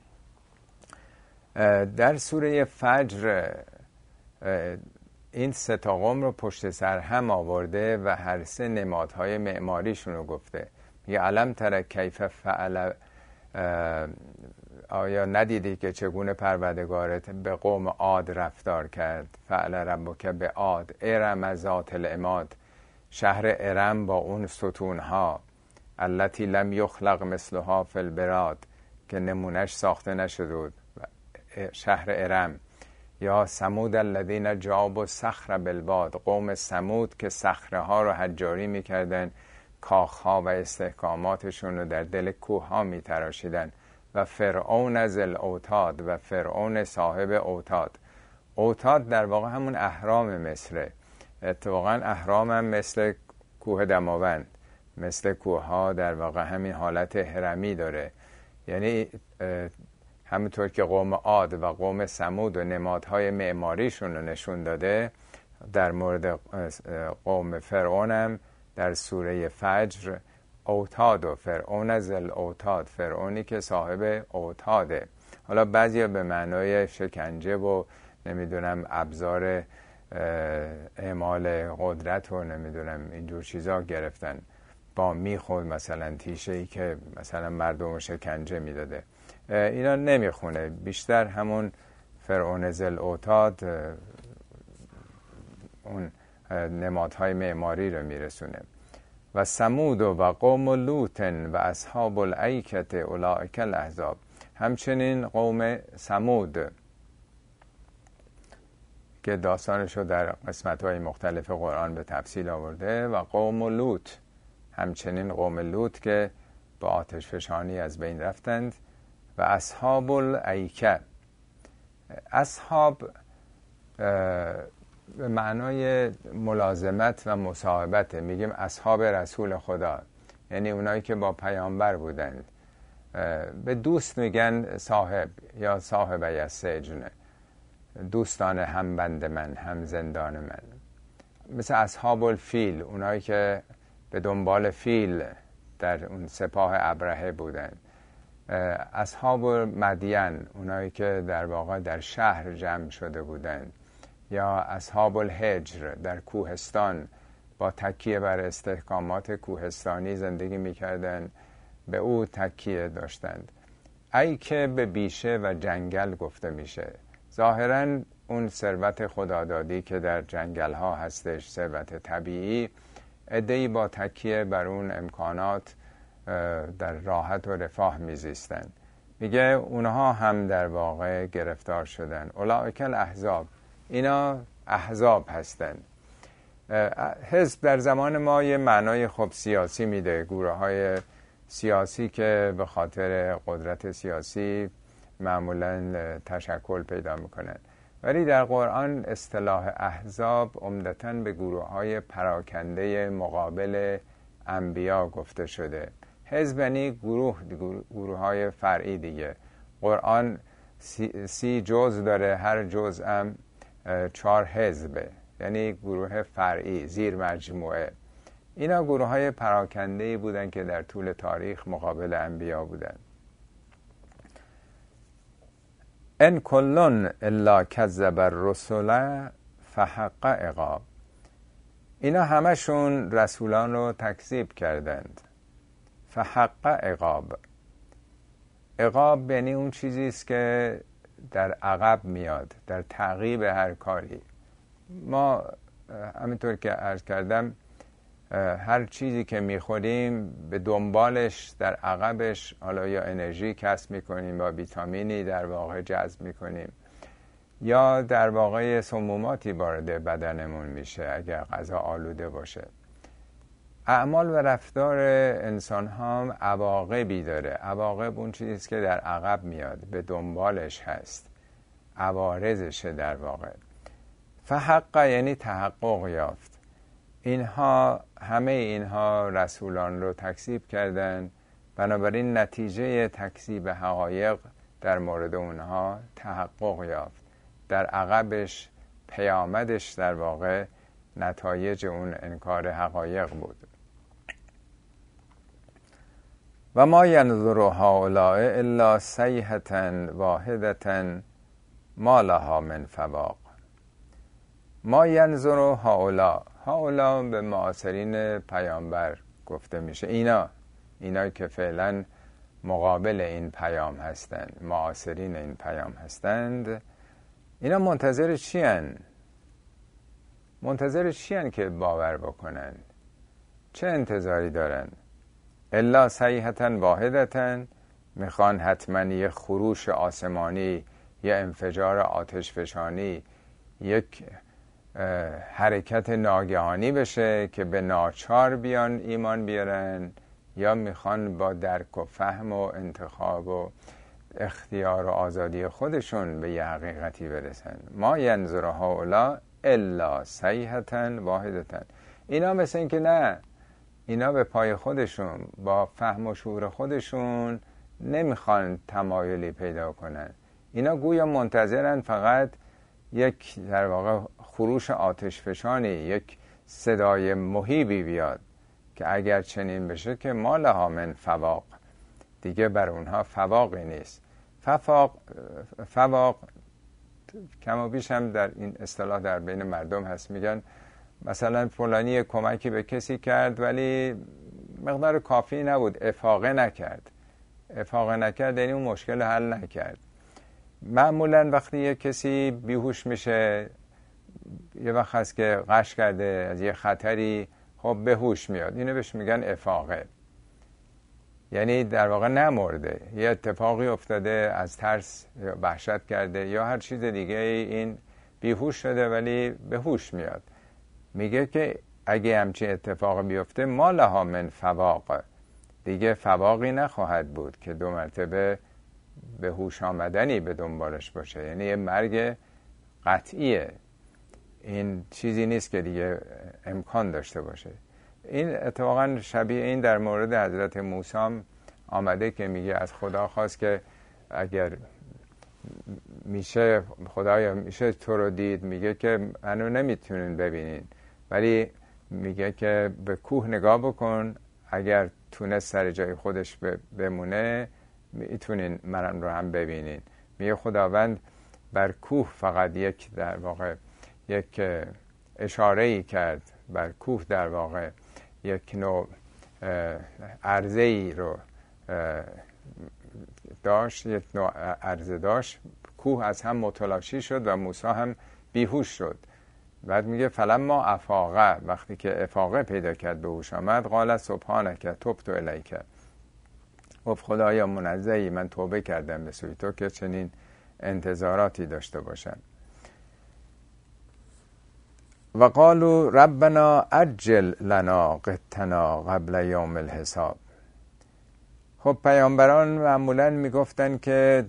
در سوره فجر این سه تا قوم رو پشت سر هم آورده و هر سه نمادهای معماریشون رو گفته. میگه علم تر کیف فعل، آیا ندیدی که چگونه پروردگارت به قوم عاد رفتار کرد؟ فعل ربک به عاد ارم ذات العماد، شهر ارم با اون ستونها، التی لم یخلق مثلها فی البلاد، که نمونش ساخته نشده بود، شهر ارم. یا ثمود الذین جابوا الصخر بالواد، قوم ثمود که صخره ها رو حجاری میکردن، کاخ ها و استحکاماتشون رو در دل کوه ها میتراشیدن. و فرعون ذی الاوتاد، و فرعون صاحب اوتاد. اوتاد در واقع همون اهرام مصره. اتفاقا اهرام هم مثل کوه دماوند، مثل کوه ها در واقع همین حالت هرمی داره. یعنی همونطور که قوم عاد و قوم ثمود و نمادهای معماریشون رو نشون داده، در مورد قوم فرعون هم در سوره فجر اوتاد و فرعون ذی الاوتاد، فرعونی که صاحب اوتاده. حالا بعضیا به معنای شکنجه و نمیدونم ابزار اعمال قدرت و نمیدونم اینجور چیزا گرفتن، با میخود مثلا تیشه ای که مثلا مردم شکنجه میداده. اینا نمیخونه، بیشتر همون فرعون ذی الاوتاد اون نمادهای معماری رو میرسونه. و ثمود و قوم لوط و اصحاب الایکه اولئک الاحزاب، همچنین قوم ثمود که داستانش رو در قسمت‌های مختلف قرآن به تفصیل آورده، و قوم لوط، همچنین قوم لوط که با آتش فشانی از بین رفتند. و اصحاب الایکه، اصحاب به معنای ملازمت و مصاحبت، میگیم اصحاب رسول خدا، یعنی اونایی که با پیامبر بودند. به دوست میگن صاحب یا صاحب السجن، دوستان هم بند من، هم زندان من. مثل اصحاب الفیل، اونایی که به دنبال فیل در اون سپاه ابرهه بودند. اصحاب مدین، اونایی که در واقع در شهر جمع شده بودند. یا اصحاب الحجر، در کوهستان با تکیه بر استحکامات کوهستانی زندگی میکردند، به او تکیه داشتند. ای که به بیشه و جنگل گفته میشه، ظاهراً اون ثروت خدادادی که در جنگل ها هستش، ثروت طبیعی، عده‌ای با تکیه بر اون امکانات در راحت و رفاه میزیستند. میگه اونها هم در واقع گرفتار شدن. اولئک الاحزاب، اینا احزاب هستند. حزب در زمان ما یه معنای خب سیاسی میده، گروه های سیاسی که به خاطر قدرت سیاسی معمولا تشکل پیدا میکنن، ولی در قرآن اصطلاح احزاب عمدتاً به گروه های پراکنده مقابل انبیا گفته شده. حزب یعنی گروه، گروه های فرعی دیگه. قرآن سی, سی جز داره، هر جز هم چهار حزبه، یعنی گروه فرعی، زیر مجموعه. اینا گروه های پراکنده‌ای بودن که در طول تاریخ مقابل انبیا بودن. ان کلن الا کذب الرسل فحق عقاب، اینا همشون رسولان رو تکذیب کردند. فحق عقاب، عقاب یعنی اون چیزی است که در عقب میاد، در تعقیب هر کاری. ما همینطور که عرض کردم هر چیزی که میخوریم به دنبالش در عقبش حالا یا انرژی کسب میکنیم، با ویتامینی در واقع جذب میکنیم، یا در واقع سموماتی وارد بدنمون میشه اگر غذا آلوده باشه. اعمال و رفتار انسان هم عواقبی داره. عواقب اون چیزیست که در عقب میاد، به دنبالش هست، عوارضشه در واقع. فحق یعنی تحقق یافت. اینها، همه اینها رسولان رو تکذیب کردند، بنابراین نتیجه تکذیب حقایق در مورد اونها تحقق یافت. در عقبش، پیامدش در واقع نتایج اون انکار حقایق بود. و ما ینظر هؤلاء الا صیحة واحدة ما لها من فواق. ما ینظر هؤلاء، هؤلاء به معاصرین پیامبر گفته میشه. اینا اینا که فعلا مقابل این پیام هستند، معاصرین این پیام هستند، اینا منتظر چی هن؟ منتظر چی هن که باور بکنن؟ چه انتظاری دارن؟ الا صیحة واحدة، میخوان حتما یه خروش آسمانی، یه انفجار آتش فشانی، یک حرکت ناگهانی بشه که به ناچار بیان ایمان بیارن، یا میخوان با درک و فهم و انتخاب و اختیار و آزادی خودشون به یه حقیقتی برسن؟ ما ینظر هؤلاء الا صیحة واحدة. اینا مثل این که نه، اینا به پای خودشون، با فهم و شعور خودشون نمیخوان تمایلی پیدا کنن. اینا گویا منتظرن فقط یک در واقع خروش آتش فشانی، یک صدای مهیبی بیاد که اگر چنین بشه که ما لها من فواق، دیگه بر اونها فواقی نیست. فواق فواق کم و بیش هم در این اصطلاح در بین مردم هست. میگن مثلا فلانی کمکی به کسی کرد ولی مقدار کافی نبود، افاقه نکرد. افاقه نکرد یعنی اون مشکل حل نکرد. معمولا وقتی یک کسی بیهوش میشه، یه وقت هست که غش کرده از یه خطری، خب به هوش میاد، اینو بهش میگن افاقه. یعنی در واقع نمرده، یه اتفاقی افتاده، از ترس یا وحشت کرده یا هر چیز دیگه این بیهوش شده ولی به هوش میاد. میگه که اگه همچین اتفاق بیفته ما لها من فواق، دیگه فواقی نخواهد بود که دو مرتبه به هوش آمدنی به دنبالش باشه. یعنی یه مرگ قطعیه، این چیزی نیست که دیگه امکان داشته باشه. این اتفاقا شبیه این در مورد حضرت موسی آمده که میگه از خدا خواست که اگر میشه خدایا میشه تو رو دید، میگه که منو نمیتونین ببینین ولی میگه که به کوه نگاه بکن، اگر تونست سر جای خودش بمونه میتونین منم رو هم ببینین. میگه خداوند بر کوه فقط یک در واقع یک اشاره‌ای کرد، بر کوه در واقع یک نوع عرضه‌ای رو داشت، یک نوع عرضه داشت، کوه از هم متلاشی شد و موسی هم بیهوش شد. بعد میگه فلما افاقه، وقتی که افاقه پیدا کرد به هوش آمد، قال سبحانک تبت الیک، گفت خدایا منزهی، من توبه کردم به سوی تو که چنین انتظاراتی داشته باشم. و قالوا ربنا عجل لنا قطنا قبل یوم الحساب. خب پیامبران معمولا میگفتن که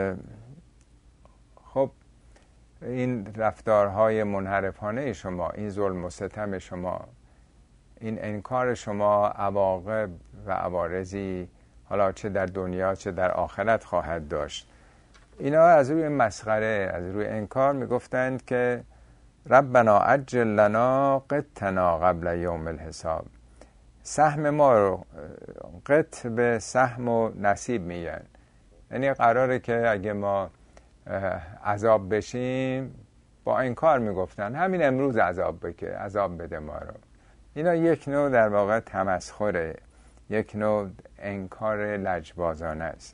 خب این رفتارهای منحرفانه شما، این ظلم و ستم شما، این انکار شما عواقب و عوارضی حالا چه در دنیا چه در آخرت خواهد داشت. اینا از روی مسخره، از روی انکار میگفتند که ربنا عجل لنا قطنا قبل یوم الحساب، سهم ما رو، قط به سهم و نصیب میگن، یعنی قراره که اگه ما عذاب بشیم، با انکار میگفتن همین امروز عذاب بکه، عذاب بده ما رو. اینا یک نوع در واقع تمسخره، یک نوع انکار لجبازانه است.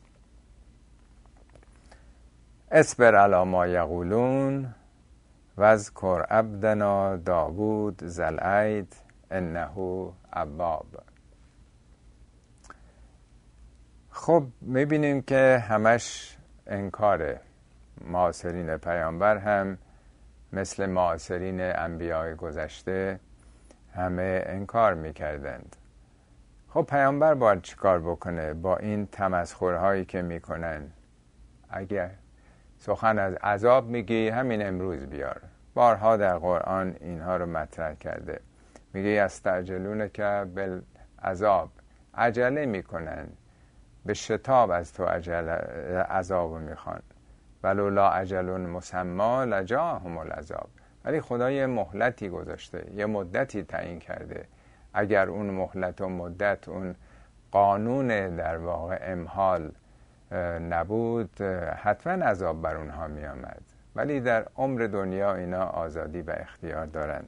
اصبر علی ما یقولون واذکر عبدنا داوود ذی الاید انه اواب. خب میبینیم که همش انکاره. معاصرین پیامبر هم مثل معاصرین انبیاء گذشته همه انکار میکردند. خب پیامبر باید چیکار بکنه با این تمسخرهایی که میکنن؟ اگر سخن از عذاب میگی همین امروز بیار. بارها در قرآن اینها رو مطرح کرده. میگه استعجلون که بالعذاب، عجله میکنن، به شتاب از تو عجله عذاب میخوان. ولولا اجل مسمی لجاهم العذاب، ولی خدا یه مهلتی گذاشته، یه مدتی تعیین کرده. اگر اون مهلت و مدت، اون قانون در واقع امهال نبود، حتما عذاب بر اونها می آمد. ولی در عمر دنیا اینا آزادی و اختیار دارن.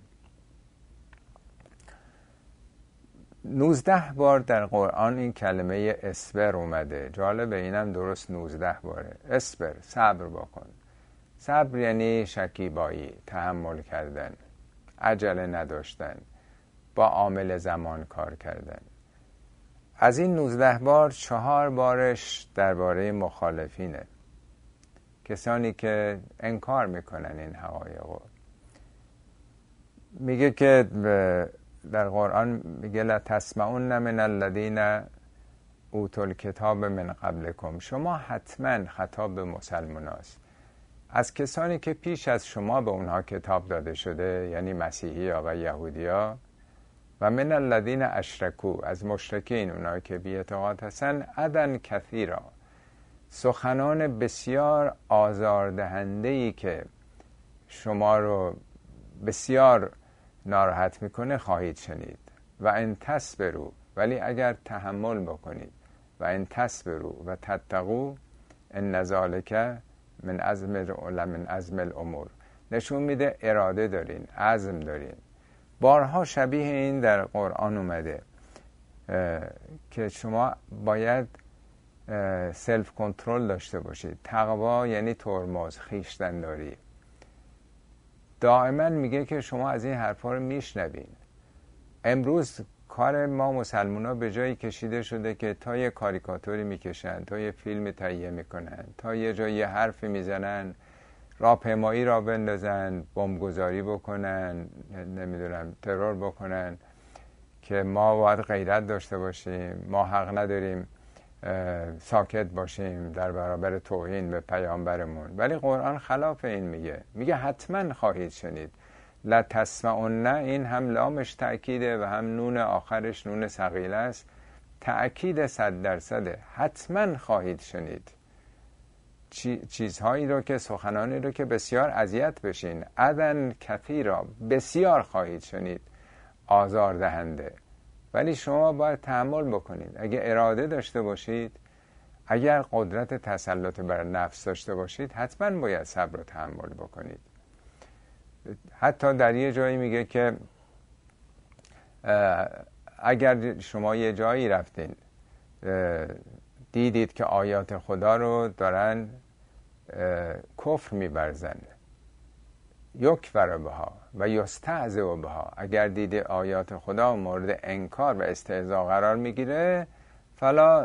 نوزده بار در قرآن این کلمه اصبر اومده. جالبه، اینم درست نوزده باره. اصبر، صبر بکن. صبر یعنی شکیبایی، تحمل کردن، عجله نداشتن، با عامل زمان کار کردن. از این نوزده بار چهار بارش درباره مخالفینه، کسانی که انکار میکنن این حقایقو. میگه که در قرآن میگه لتسمعن من الذین اوتوا الکتاب من قبلکم، شما حتما، خطاب به مسلماناست، از کسانی که پیش از شما به اونها کتاب داده شده، یعنی مسیحی ها و یهودی ها، و من الذین اشرکوا، از مشرکین، اونایی که بی اعتقاد هستن، اذً کثیرا، سخنان بسیار آزاردهنده‌ای که شما رو بسیار ناراحت میکنه خواهید شنید. و ان تصبروا، ولی اگر تحمل بکنید، و ان تصبروا و تتقوا ان ذلک من عزم من عزم الامور، نشون میده اراده دارین، عزم دارین. بارها شبیه این در قرآن اومده که شما باید سلف کنترل داشته باشید. تقوا یعنی ترمز، خویشتن داری. دائما میگه که شما از این حرفا رو میشنوین. امروز کار ما مسلمان ها به جایی کشیده شده که تا یه کاریکاتوری میکشن، تا یه فیلم تهیه میکنن، تا یه جایی یه حرفی میزنن، راهپیمایی را بندازن، بمبگذاری بکنن، نمیدونم ترور بکنن، که ما باید غیرت داشته باشیم، ما حق نداریم ساکت باشیم در برابر توهین به پیامبرمون. ولی قرآن خلاف این میگه، میگه حتما خواهید شنید. لا تسمعن، این هم لامش تأکیده و هم نون آخرش نون ثقیله است، تأکید صد درصده. حتما خواهید شنید چیزهایی رو که سخنانی رو که بسیار اذیت بشین، اذن کثیرا، بسیار خواهید شنید آزار دهنده. ولی شما باید تحمل بکنید. اگه اراده داشته باشید، اگر قدرت تسلط بر نفس داشته باشید، حتما باید صبر و تحمل بکنید. حتی در یه جایی میگه که اگر شما یه جایی رفتین دیدید که آیات خدا رو دارن کفر می‌ورزن، یکفر بها و یستهزئ بها، اگر دیده آیات خدا مورد انکار و استهزاء قرار میگیره، فلا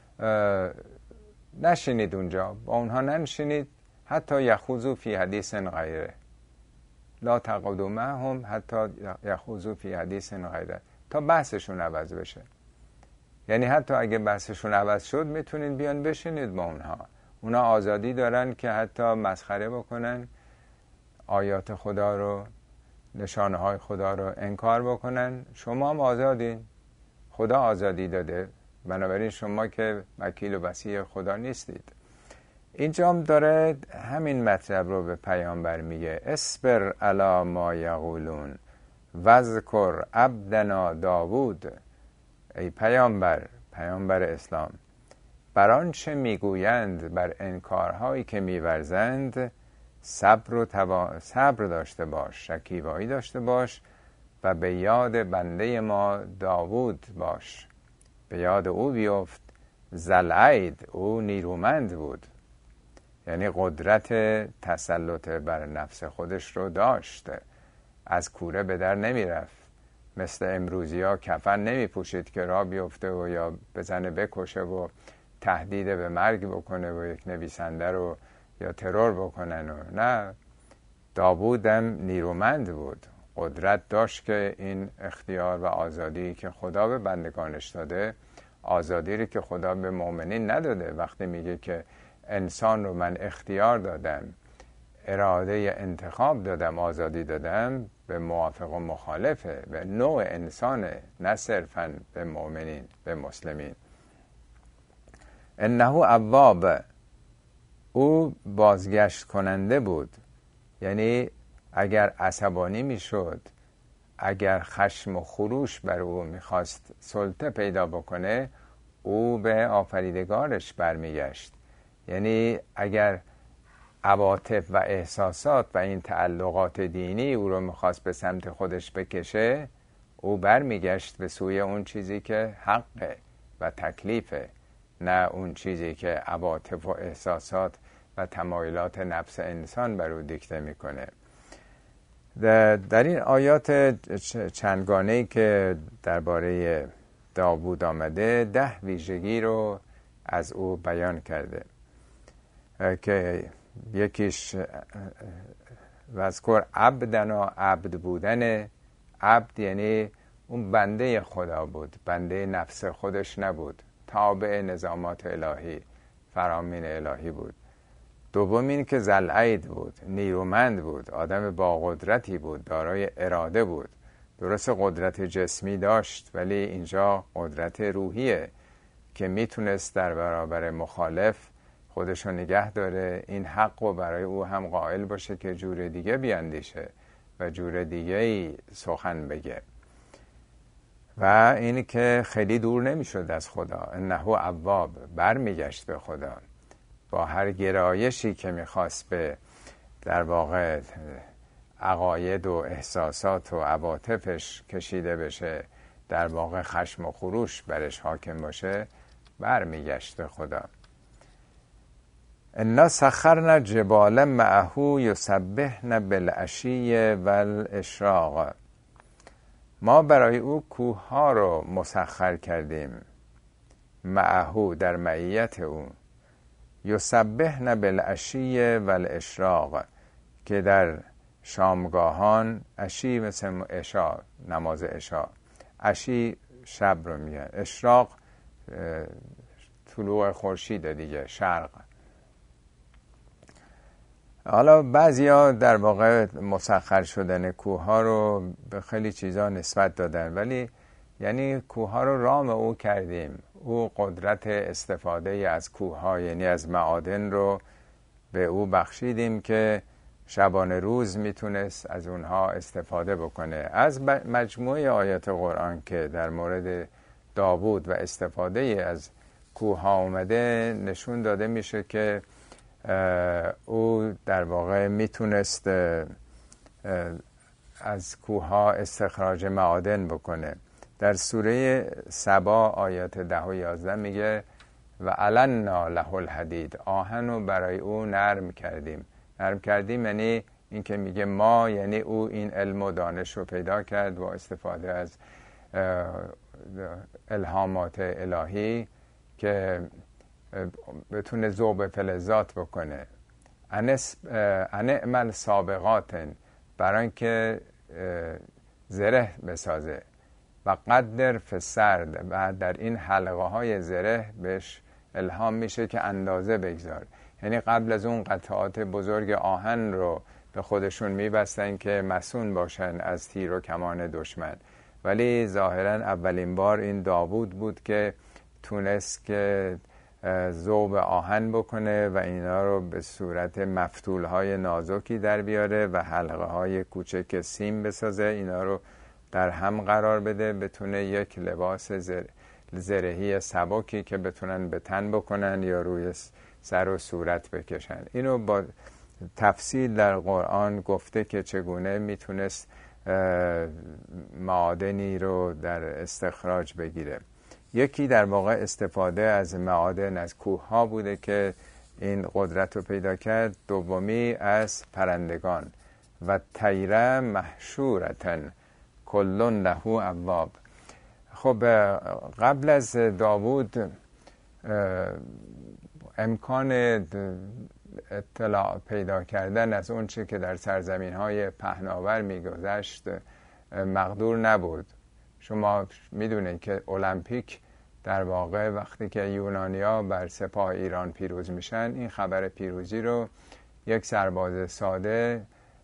نشینید اونجا، با اونها ننشینید، حتی یخوضوا فی حدیث غیره، لا تقعدوا معهم حتی یخوضوا فی حدیث غیره، تا بحثشون عوض بشه. یعنی حتی اگه بحثشون عوض شد میتونید بیان بشینید با اونها. اونا آزادی دارن که حتی مسخره بکنن، آیات خدا رو، نشانه های خدا رو انکار بکنن. شما هم آزادین، خدا آزادی داده، بنابراین شما که وکیل و وصی خدا نیستید. اینجا هم داره همین مطلب رو به پیامبر میگه، اصبر علی ما یقولون واذکر عبدنا داوود. ای پیامبر، پیامبر اسلام، بر آنچه میگویند، بر انکارهایی که میورزند، صبر و توا... صبر داشته باش، شکیبایی داشته باش و به یاد بنده ما داوود باش. به یاد او بیفت، ذوالعید، او نیرومند بود، یعنی قدرت تسلط بر نفس خودش رو داشت، از کوره به در نمی رفت، مثل امروزی ها کفن نمی پوشید که راه بیفته و یا بزنه بکشه و تهدید به مرگ بکنه و یک نویسنده رو یا ترور بکنن. و نه، داوودم نیرومند بود، قدرت داشت که این اختیار و آزادی که خدا به بندگانش داده، آزادی رو که خدا به مؤمنین نداده. وقتی میگه که انسان رو من اختیار دادم، اراده انتخاب دادم، آزادی دادم، به موافق و مخالفه، به نوع انسانه، نه صرفاً به مؤمنین، به مسلمین. انه اواب، او بازگشت کننده بود. یعنی اگر عصبانی میشد، اگر خشم و خروش بر او میخواست سلطه پیدا بکنه، او به آفریدگارش برمیگشت. یعنی اگر عواطف و احساسات و این تعلقات دینی او رو میخواست به سمت خودش بکشه، او برمیگشت به سوی اون چیزی که حقه و تکلیفه، نه اون چیزی که عواطف و احساسات و تمایلات نفس انسان بر او دیکته میکنه. در این آیات چندگانه‌ای که درباره داوود آمده، ده ویژگی رو از او بیان کرده که یکیش وذکر عبدنا، عبد بودن. عبد یعنی اون بنده خدا بود، بنده نفس خودش نبود، تابع نظامات الهی، فرامین الهی بود. دوم این که ذوالعید بود، نیرومند بود، آدم با قدرتی بود، دارای اراده بود. درست قدرت جسمی داشت، ولی اینجا قدرت روحیه که میتونست در برابر مخالف خودشو نگه داره، این حق رو برای او هم قائل باشه که جور دیگه بیاندیشه و جور دیگه ای سخن بگه. و این که خیلی دور نمیشد از خدا، انه اواب، برمیگشت به خدا. با هر گرایشی که میخواست به در واقع عقاید و احساسات و عواطفش کشیده بشه، در واقع خشم و خروش برش حاکم باشه، برمیگشت به خدا. انا سخرنا الجبال معه یسبحن بالعشی والاشراق. ما برای او کوه ها رو مسخر کردیم، معه در معیت او، یسبحن بالعشی والاشراق که در شامگاهان، عشی مثل عشا، نماز عشا، عشی شب رو میگن، اشراق طلوع خورشید دیگه، شرق. حالا بعضیا در واقع مسخر شدن کوه ها رو به خیلی چیزا نسبت دادن، ولی یعنی کوه ها رو رام او کردیم، او قدرت استفاده از کوه ها یعنی از معادن رو به او بخشیدیم که شبانه روز میتونست از اونها استفاده بکنه. از مجموعه آیات قرآن که در مورد داوود و استفاده از کوه ها اومده نشون داده میشه که او در واقع میتونست از کوه ها استخراج معادن بکنه. در سوره سبا آیات ده و یازده میگه و علنا له الحدید، آهن رو برای او نرم کردیم. نرم کردیم یعنی این که میگه ما، یعنی او این علم و دانش رو پیدا کرد و استفاده از الهامات الهی که بتونه ذوب فلزات بکنه. انعمل سابقات، برای اینکه زره بسازه، و قدر فی السرد، و در این حلقه های زره بهش الهام میشه که اندازه بگذار. یعنی قبل از اون قطعات بزرگ آهن رو به خودشون میبستن که مسون باشن از تیر و کمان دشمن، ولی ظاهرا اولین بار این داوود بود که تونست که ذوب آهن بکنه و اینا رو به صورت مفتول های نازکی در بیاره و حلقه های کوچک سیم بسازه، اینا رو در هم قرار بده، بتونه یک لباس زر... زرهی سبکی که بتونن به تن بکنن یا روی سر و صورت بکشن. اینو با تفصیل در قرآن گفته که چگونه میتونست معادنی رو در استخراج بگیره. یکی در واقع استفاده از معادن از کوه ها بوده که این قدرت رو پیدا کرد. دومی از پرندگان، و طیره محشورتن کلون له اواب. خب قبل از داوود امکان اطلاع پیدا کردن از اون چه که در سرزمین های پهناور میگذشت مقدور نبود. شما میدونید که المپیک در واقع وقتی که یونانیا بر سپاه ایران پیروز میشن، این خبر پیروزی رو یک سرباز ساده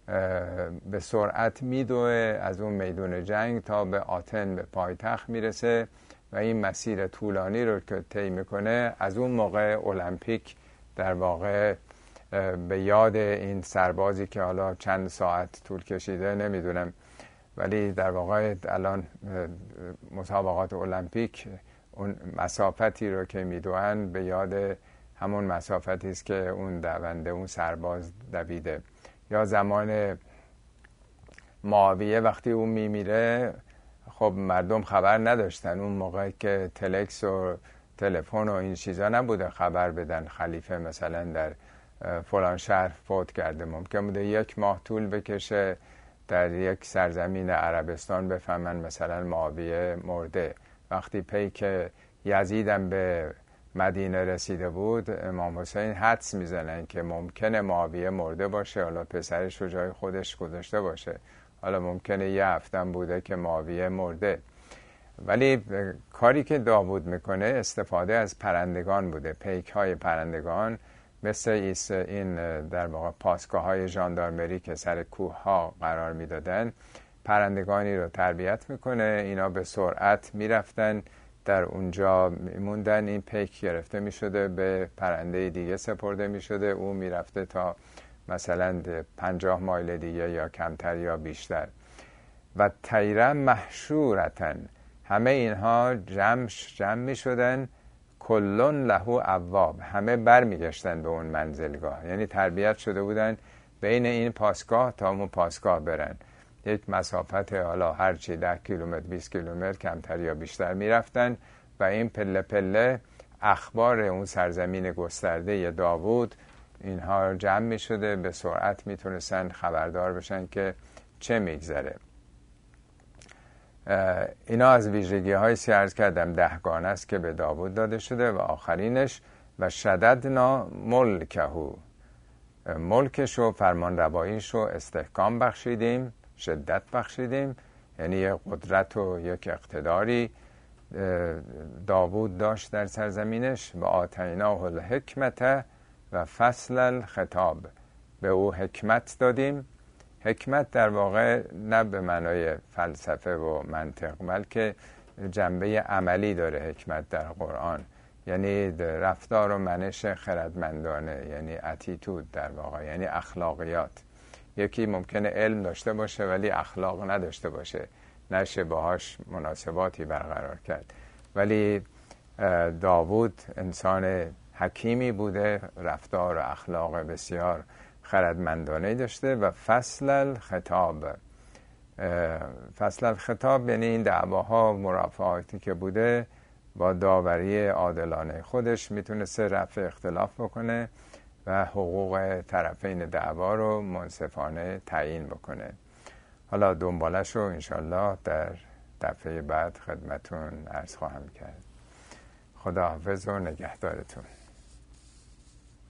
به سرعت میدوه از اون میدون جنگ تا به آتن، به پایتخت میرسه و این مسیر طولانی رو که طی میکنه، از اون موقع المپیک در واقع به یاد این سربازی که حالا چند ساعت طول کشیده نمیدونم، ولی در واقع الان مسابقات المپیک اون مسافتی رو که میدوئن به یاد همون مسافتی است که اون دونده، اون سرباز دویده. یا زمان معاویه وقتی اون میمیره، خب مردم خبر نداشتن، اون موقع که تلکس و تلفن و این چیزا نبوده خبر بدن خلیفه مثلا در فلان شهر فوت کرده. ممکن بوده یک ماه طول بکشه در یک سرزمین عربستان بفهمن مثلا معاویه مرده. وقتی پیک یزیدم به مدینه رسیده بود، امام حسین حدس میزنن که ممکنه معاویه مرده باشه، حالا پسرش رو جای خودش گذاشته باشه، حالا ممکنه یه هفتم بوده که معاویه مرده. ولی کاری که داوود میکنه استفاده از پرندگان بوده، پیک های پرندگان، مثل این در واقع پاسگاه های ژاندارمری که سر کوه ها قرار میدادن، پرندگانی رو تربیت میکنه، اینا به سرعت میرفتن در اونجا میموندن، این پیک گرفته میشده به پرنده دیگه سپرده میشده، او میرفته تا مثلا پنجاه مایل دیگه یا کمتر یا بیشتر. و طیره محشورتن، همه اینها جمع جمع میشدن، کلون له اواب، همه بر میگشتن به اون منزلگاه، یعنی تربیت شده بودن بین این پاسگاه تا اون پاسگاه برن، یک مسافت حالا هرچی ده کیلومتر بیست کیلومتر کمتر یا بیشتر میرفتن و این پله پله اخبار اون سرزمین گسترده داوود اینها جمع می شده، به سرعت می تونستن خبردار بشن که چه میگذره. اینا از ویژگی های سی عرض کردم دهگانه است که به داوود داده شده. و آخرینش و شددنا ملکهو، ملکش و فرمان رواییش رو استحکام بخشیدیم، شدت بخشیدیم، یعنی یک قدرت و یک اقتداری داوود داشت در سرزمینش. و آتیناه الحکمت و فصل الخطاب، به او حکمت دادیم. حکمت در واقع نه به معنای فلسفه و منطق، بلکه جنبه عملی داره حکمت در قرآن، یعنی رفتار و منش خردمندانه، یعنی اتیتود در واقع، یعنی اخلاقیات. یکی ممکنه علم داشته باشه ولی اخلاق نداشته باشه، نشه باهاش مناسباتی برقرار کرد. ولی داوود انسان حکیمی بوده، رفتار و اخلاق بسیار خردمندانه داشته. و فصل الخطاب، فصل الخطاب یعنی این دعواها و مرافعاتی که بوده با داوری عادلانه خودش میتونسته رفع اختلاف بکنه و حقوق طرفین دعوا رو منصفانه تعیین بکنه. حالا دنبالش رو انشالله در دفعه بعد خدمتون عرض خواهم کرد. خداحافظ و نگهدارتون.